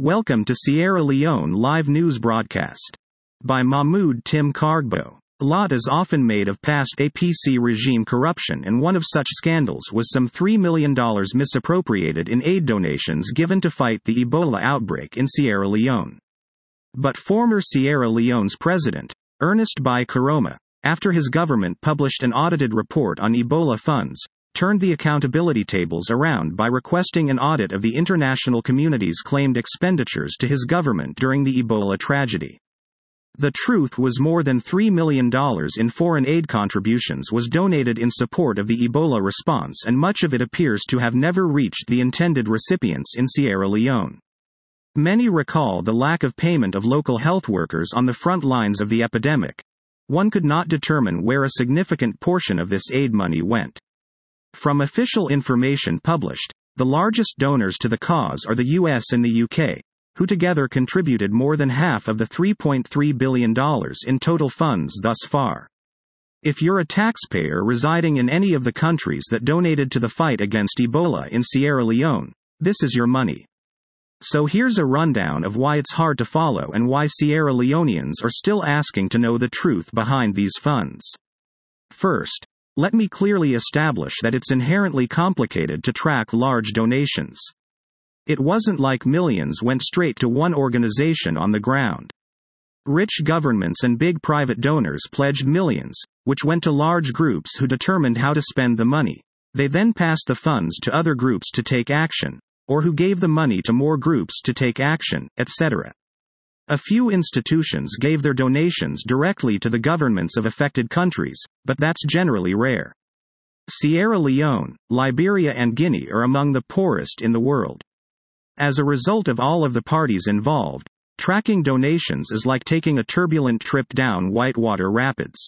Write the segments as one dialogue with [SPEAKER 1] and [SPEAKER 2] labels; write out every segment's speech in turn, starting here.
[SPEAKER 1] Welcome to Sierra Leone Live News Broadcast. By Mahmoud Tim Kargbo. A lot is often made of past APC regime corruption, and one of such scandals was some $3 million misappropriated in aid donations given to fight the Ebola outbreak in Sierra Leone. But former Sierra Leone's president, Ernest Bai Koroma, after his government published an audited report on Ebola funds, turned the accountability tables around by requesting an audit of the international community's claimed expenditures to his government during the Ebola tragedy. The truth was more than $3 million in foreign aid contributions was donated in support of the Ebola response, and much of it appears to have never reached the intended recipients in Sierra Leone. Many recall the lack of payment of local health workers on the front lines of the epidemic. One could not determine where a significant portion of this aid money went. From official information published, the largest donors to the cause are the US and the UK, who together contributed more than half of the $3.3 billion in total funds thus far. If you're a taxpayer residing in any of the countries that donated to the fight against Ebola in Sierra Leone, this is your money. So here's a rundown of why it's hard to follow and why Sierra Leoneans are still asking to know the truth behind these funds. First, let me clearly establish that it's inherently complicated to track large donations. It wasn't like millions went straight to one organization on the ground. Rich governments and big private donors pledged millions, which went to large groups who determined how to spend the money. They then passed the funds to other groups to take action, or who gave the money to more groups to take action, etc. A few institutions gave their donations directly to the governments of affected countries, but that's generally rare. Sierra Leone, Liberia, and Guinea are among the poorest in the world. As a result of all of the parties involved, tracking donations is like taking a turbulent trip down whitewater rapids.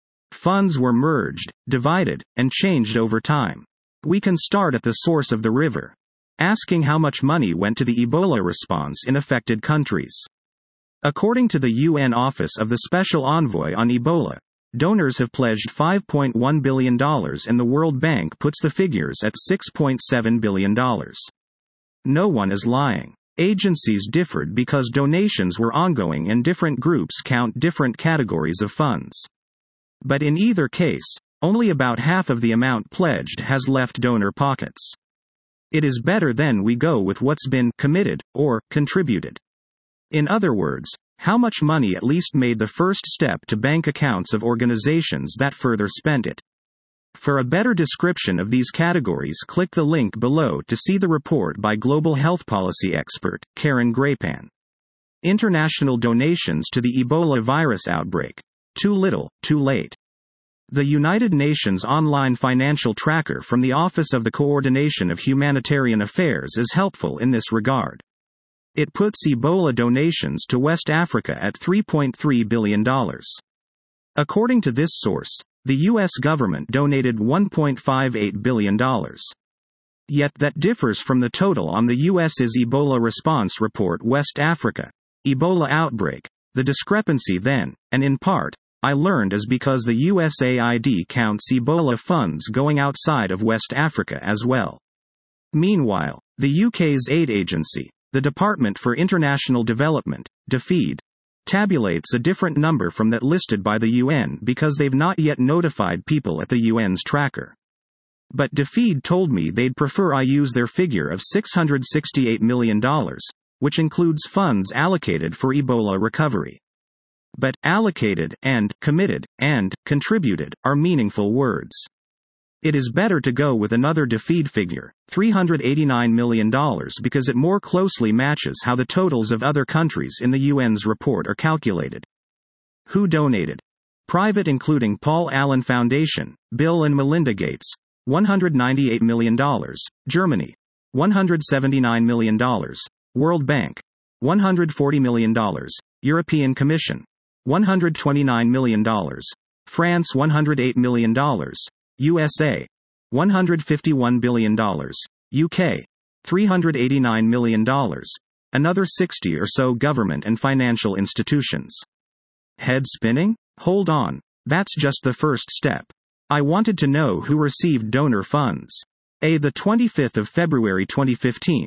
[SPEAKER 1] Funds were merged, divided, and changed over time. We can start at the source of the river, asking how much money went to the Ebola response in affected countries. According to the UN Office of the Special Envoy on Ebola, donors have pledged $5.1 billion, and the World Bank puts the figures at $6.7 billion. No one is lying. Agencies differed because donations were ongoing and different groups count different categories of funds. But in either case, only about half of the amount pledged has left donor pockets. It is better then we go with what's been committed or contributed. In other words, how much money at least made the first step to bank accounts of organizations that further spent it. For a better description of these categories, click the link below to see the report by global health policy expert Karen Graypan. International donations to the Ebola virus outbreak. Too little, too late. The United Nations online financial tracker from the Office of the Coordination of Humanitarian Affairs is helpful in this regard. It puts Ebola donations to West Africa at $3.3 billion. According to this source, the U.S. government donated $1.58 billion. Yet that differs from the total on the U.S.'s Ebola response report West Africa, Ebola outbreak. The discrepancy then, and in part, I learned, is because the USAID counts Ebola funds going outside of West Africa as well. Meanwhile, the UK's aid agency, the Department for International Development, DFID, tabulates a different number from that listed by the UN because they've not yet notified people at the UN's tracker. But DFID told me they'd prefer I use their figure of $668 million, which includes funds allocated for Ebola recovery. But allocated and committed and contributed are meaningful words. It is better to go with another DFID figure, $389 million, because it more closely matches how the totals of other countries in the UN's report are calculated. Who donated? Private, including Paul Allen Foundation, Bill and Melinda Gates, $198 million, Germany, $179 million, World Bank, $140 million, European Commission, $129 million, France $108 million, USA, $151 billion, UK, $389 million, another 60 or so government and financial institutions. Head spinning? Hold on, that's just the first step. I wanted to know who received donor funds. The 25th of February 2015,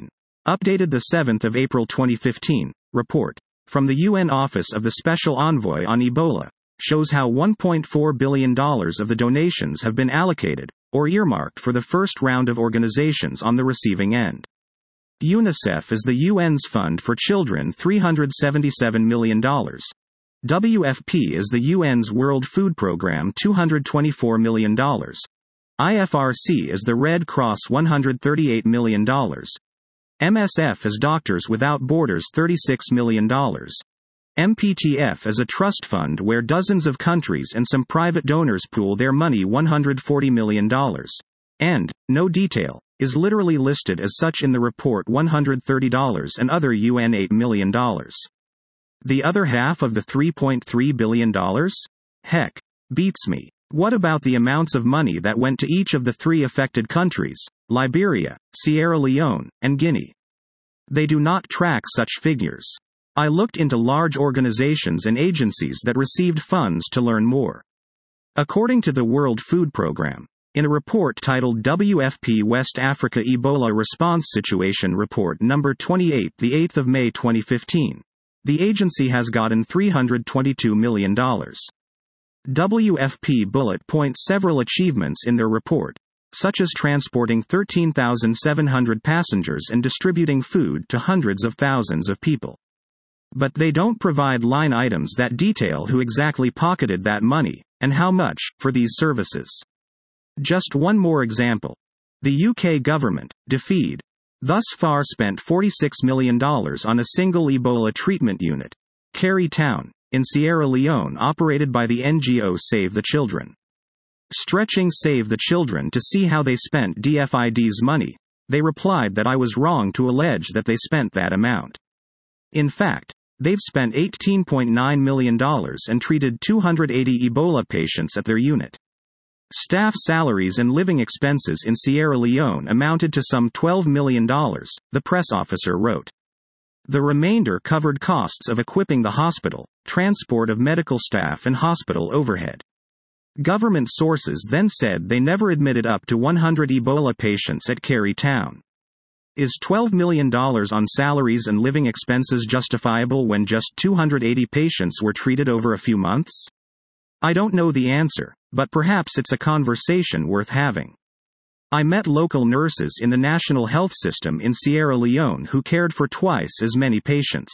[SPEAKER 1] Updated 7 April 2015, report from the UN Office of the Special Envoy on Ebola shows how $1.4 billion of the donations have been allocated, or earmarked for the first round of organizations on the receiving end. UNICEF is the UN's Fund for Children, $377 million. WFP is the UN's World Food Programme, $224 million. IFRC is the Red Cross, $138 million. MSF is Doctors Without Borders, $36 million. MPTF is a trust fund where dozens of countries and some private donors pool their money, $140 million. And, no detail, is literally listed as such in the report, $130 and other UN $8 million. The other half of the $3.3 billion? Heck, beats me. What about the amounts of money that went to each of the three affected countries, Liberia, Sierra Leone, and Guinea? They do not track such figures. I looked into large organizations and agencies that received funds to learn more. According to the World Food Programme, in a report titled WFP West Africa Ebola Response Situation Report number 28, the 8th of May 2015, the agency has gotten $322 million. WFP bullet points several achievements in their report, such as transporting 13,700 passengers and distributing food to hundreds of thousands of people. But they don't provide line items that detail who exactly pocketed that money, and how much, for these services. Just one more example. The UK government, DFID, thus far spent $46 million on a single Ebola treatment unit, Kerry Town, in Sierra Leone, operated by the NGO Save the Children. Stretching Save the Children to see how they spent DFID's money, they replied that I was wrong to allege that they spent that amount. In fact, they've spent $18.9 million and treated 280 Ebola patients at their unit. Staff salaries and living expenses in Sierra Leone amounted to some $12 million, the press officer wrote. The remainder covered costs of equipping the hospital, transport of medical staff, and hospital overhead. Government sources then said they never admitted up to 100 Ebola patients at Kerry Town. Is $12 million on salaries and living expenses justifiable when just 280 patients were treated over a few months? I don't know the answer, but perhaps it's a conversation worth having. I met local nurses in the national health system in Sierra Leone who cared for twice as many patients.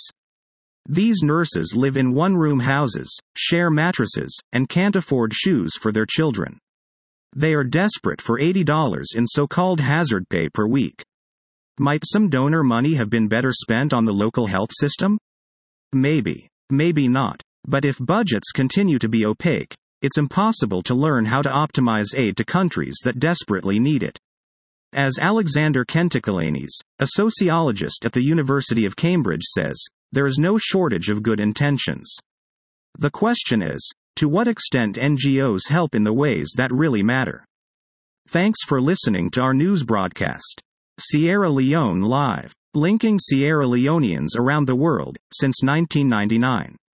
[SPEAKER 1] These nurses live in one-room houses, share mattresses, and can't afford shoes for their children. They are desperate for $80 in so-called hazard pay per week. Might some donor money have been better spent on the local health system? Maybe. Maybe not. But if budgets continue to be opaque, it's impossible to learn how to optimize aid to countries that desperately need it. As Alexander Kentikalanis, a sociologist at the University of Cambridge, says, there is no shortage of good intentions. The question is, to what extent NGOs help in the ways that really matter? Thanks for listening to our news broadcast. Sierra Leone Live. Linking Sierra Leoneans around the world, since 1999.